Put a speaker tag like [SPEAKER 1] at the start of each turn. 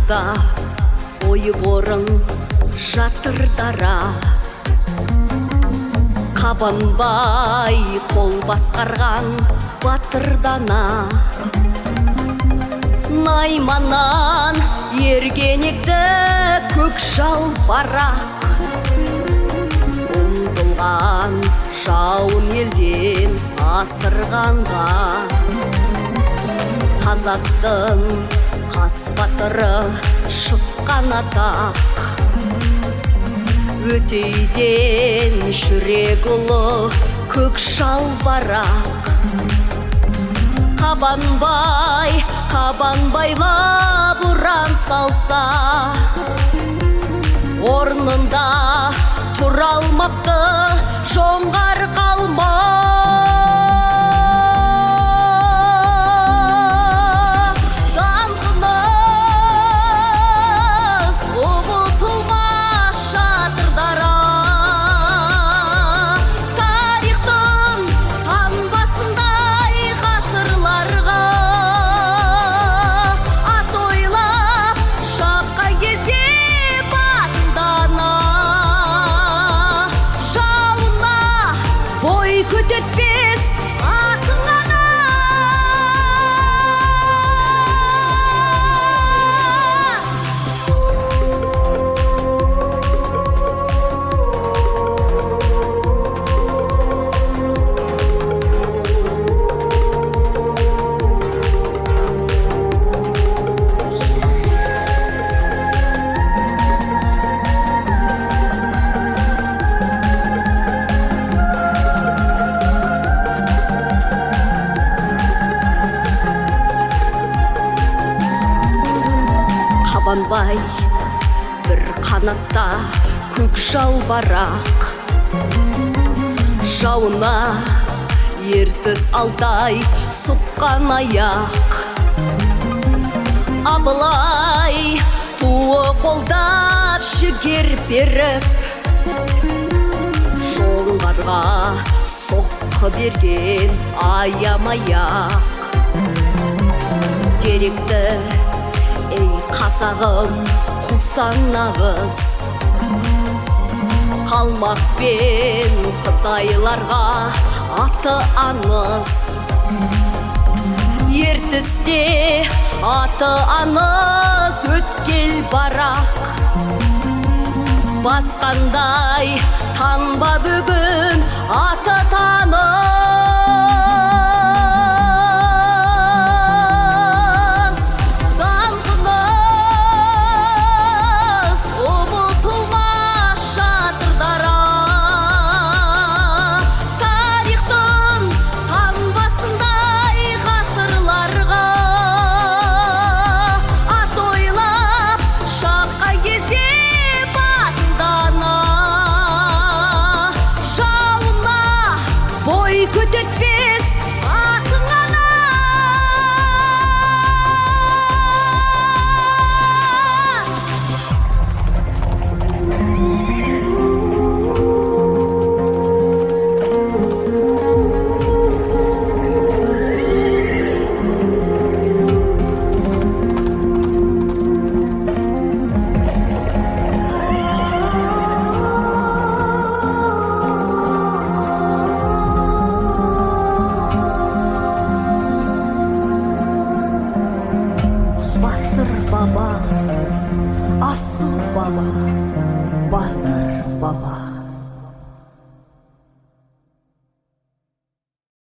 [SPEAKER 1] Қашықта ойы-борың жатыр дара, Қабанбай қол басқарған батыр дана. Найманнан ергенекті көк жалбарақ, ұмтылған жауын елден асырғанға. Қазақтың қас батыры шыққан атақ, Өтейден жүрек ұлы көк жалбарақ. Қабанбай, қабанбайлап ұран салса, орнында тұра алмапты жоңғар қалма. Көтетпес атың ғана. Қабанбай бір қанатта көк жалбарақ, жауына ертіс алтай соққан аяқ. Абылай туы қолдап жігер беріп, жоңғарға соққы берген аямай-ақ. Деректі ей қазағым құлсаң нағыз, қалмақ пен қытайларға аты аңыз. Ертісте аты аңыз өткел барақ, басқандай танба бүгін аты таныс. Көтетпес атың ғана. Баба, асыл баба, батыр баба.